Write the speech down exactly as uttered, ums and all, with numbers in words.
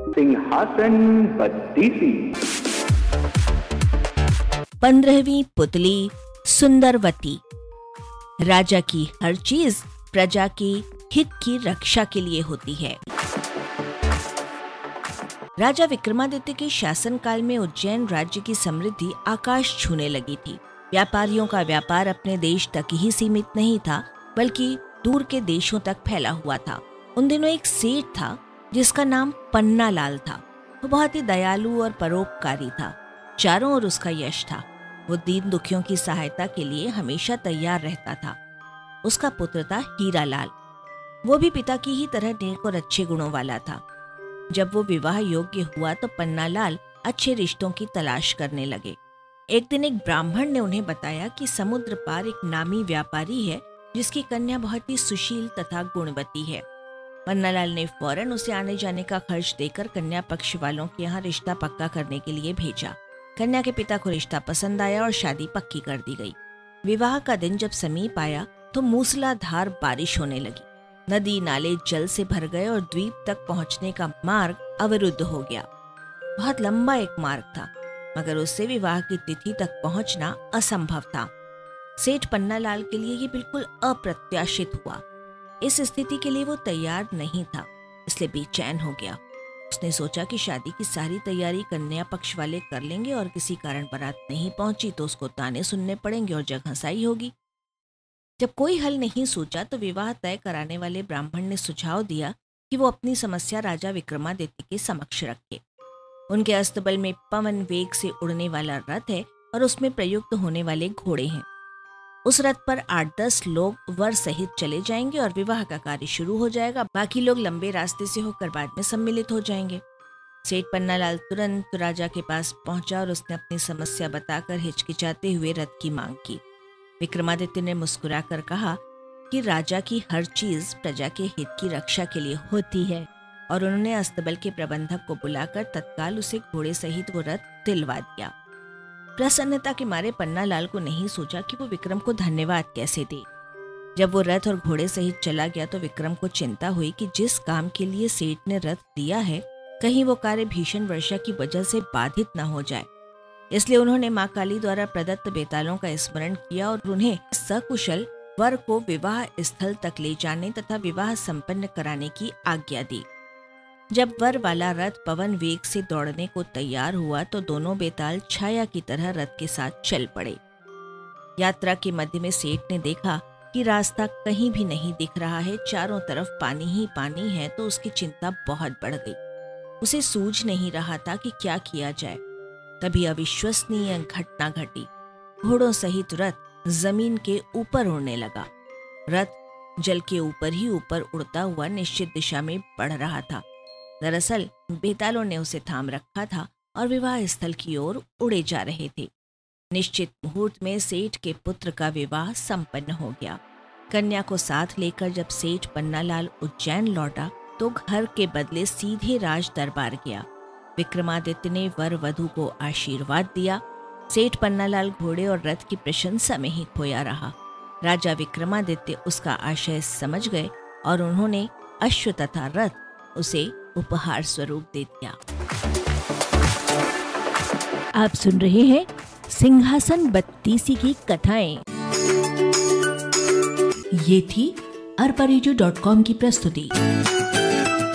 सिंहासन बत्तीसी। पंद्रहवीं पुतली सुंदरवती। राजा की हर चीज प्रजा के हित की रक्षा के लिए होती है। राजा विक्रमादित्य के शासनकाल में उज्जैन राज्य की समृद्धि आकाश छूने लगी थी। व्यापारियों का व्यापार अपने देश तक ही सीमित नहीं था, बल्कि दूर के देशों तक फैला हुआ था। उन दिनों एक सेठ था जिसका नाम पन्नालाल था। वो बहुत ही दयालु और परोपकारी था। चारों ओर उसका यश था। वो दीन दुखियों की सहायता के लिए हमेशा तैयार रहता था। उसका पुत्र था हीरालाल। वो भी पिता की ही तरह नेक और अच्छे गुणों वाला था। जब वो विवाह योग्य हुआ तो पन्नालाल अच्छे रिश्तों की तलाश करने लगे। एक दिन एक ब्राह्मण ने उन्हें बताया कि समुद्र पार एक नामी व्यापारी है जिसकी कन्या बहुत ही सुशील तथा गुणवती है। पन्नालाल ने फौरन उसे आने जाने का खर्च देकर कन्या पक्ष वालों के यहाँ रिश्ता पक्का करने के लिए भेजा। कन्या के पिता को रिश्ता पसंद आया और शादी पक्की कर दी गई। विवाह का दिन जब समीप आया तो मूसलाधार बारिश होने लगी। नदी नाले जल से भर गए और द्वीप तक पहुंचने का मार्ग अवरुद्ध हो गया। बहुत लंबा एक मार्ग था, मगर उससे विवाह की तिथि तक पहुंचना असंभव था। सेठ पन्नालाल के लिए ये बिल्कुल अप्रत्याशित हुआ। इस स्थिति के लिए वो तैयार नहीं था, इसलिए बेचैन हो गया। उसने सोचा कि शादी की सारी तैयारी कन्या पक्ष वाले कर लेंगे और किसी कारण बारात नहीं पहुंची तो उसको ताने सुनने पड़ेंगे और जग हंसाई होगी। जब कोई हल नहीं सोचा तो विवाह तय कराने वाले ब्राह्मण ने सुझाव दिया कि वो अपनी समस्या राजा विक्रमादित्य के समक्ष रखे। उनके अस्तबल में पवन वेग से उड़ने वाला रथ है और उसमें प्रयुक्त होने वाले घोड़े हैं। उस रथ पर आठ दस लोग वर सहित चले जाएंगे और विवाह का कार्य शुरू हो जाएगा। बाकी लोग लंबे रास्ते से होकर बाद में सम्मिलित हो जाएंगे। सेठ पन्नालाल तुरंत राजा के पास पहुंचा और उसने अपनी समस्या बताकर हिचकिचाते हुए रथ की मांग की। विक्रमादित्य ने मुस्कुराकर कहा कि राजा की हर चीज प्रजा के हित की रक्षा के लिए होती है, और उन्होंने अस्तबल के प्रबंधक को बुलाकर तत्काल उसे घोड़े सहित वो रथ दिलवा दिया। प्रसन्नता के मारे पन्नालाल को नहीं सोचा कि वो विक्रम को धन्यवाद कैसे दे। जब वो रथ और घोड़े सहित चला गया तो विक्रम को चिंता हुई कि जिस काम के लिए सेठ ने रथ दिया है, कहीं वो कार्य भीषण वर्षा की वजह से बाधित न हो जाए। इसलिए उन्होंने माँ काली द्वारा प्रदत्त बेतालों का स्मरण किया और उन्हें सकुशल वर को विवाह स्थल तक ले जाने तथा विवाह संपन्न कराने की आज्ञा दी। जब वर वाला रथ पवन वेग से दौड़ने को तैयार हुआ तो दोनों बेताल छाया की तरह रथ के साथ चल पड़े। यात्रा के मध्य में सेठ ने देखा कि रास्ता कहीं भी नहीं दिख रहा है, चारों तरफ पानी ही पानी है, तो उसकी चिंता बहुत बढ़ गई। उसे सूझ नहीं रहा था कि क्या किया जाए। तभी अविश्वसनीय घटना घटी। घोड़ों सहित रथ जमीन के ऊपर उड़ने लगा। रथ जल के ऊपर ही ऊपर उड़ता हुआ निश्चित दिशा में बढ़ रहा था। दरअसल बेतालों ने उसे थाम रखा था और विवाह स्थल की ओर उड़े जा रहे थे। निश्चित मुहूर्त में सेठ के पुत्र का विवाह संपन्न हो गया। कन्या को साथ लेकर जब सेठ पन्नालाल उज्जैन लौटा तो घर के बदले सीधे राज दरबार गया। विक्रमादित्य ने वर वधू को आशीर्वाद दिया। सेठ पन्नालाल घोड़े और रथ की प्रशंसा में ही खोया रहा। राजा विक्रमादित्य उसका आशय समझ गए और उन्होंने अश्व तथा रथ उसे उपहार स्वरूप दे दिया। आप सुन रहे हैं सिंहासन बत्तीसी की कथाएं। ये थी अरबा रेडियो डॉट कॉम की प्रस्तुति।